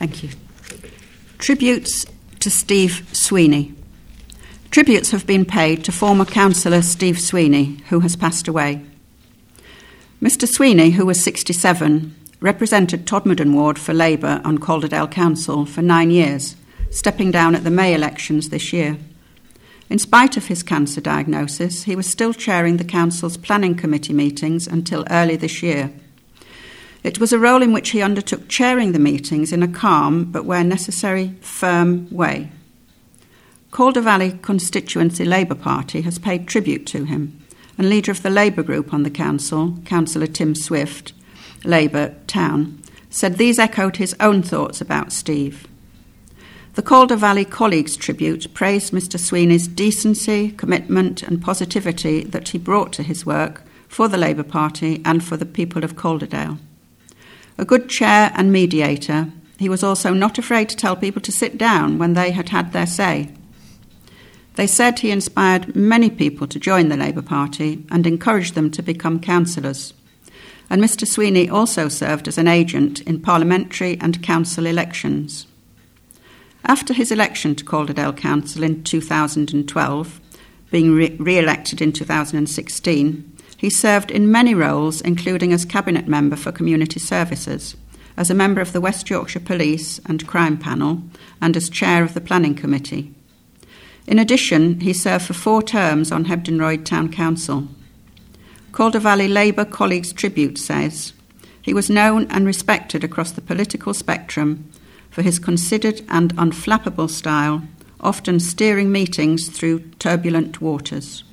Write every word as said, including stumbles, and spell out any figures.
Thank you. Tributes to Steve Sweeney. Tributes have been paid to former councillor Steve Sweeney, who has passed away. Mister Sweeney, who was sixty-seven, represented Todmorden Ward for Labour on Calderdale Council for nine years, stepping down at the May elections this year. In spite of his cancer diagnosis, he was still chairing the council's planning committee meetings until early this year. It was a role in which he undertook chairing the meetings in a calm but where necessary firm way. Calder Valley Constituency Labour Party has paid tribute to him, and leader of the Labour group on the council, Councillor Tim Swift, Labour Town, said these echoed his own thoughts about Steve. The Calder Valley Colleagues Tribute praised Mister Sweeney's decency, commitment and positivity that he brought to his work for the Labour Party and for the people of Calderdale. A good chair and mediator, he was also not afraid to tell people to sit down when they had had their say. They said he inspired many people to join the Labour Party and encouraged them to become councillors. And Mister Sweeney also served as an agent in parliamentary and council elections. After his election to Calderdale Council in two thousand twelve, being re- re-elected in two thousand sixteen, he served in many roles, including as Cabinet Member for Community Services, as a member of the West Yorkshire Police and Crime Panel, and as Chair of the Planning Committee. In addition, he served for four terms on Hebden Royd Town Council. Calder Valley Labour Colleagues Tribute says, he was known and respected across the political spectrum for his considered and unflappable style, often steering meetings through turbulent waters.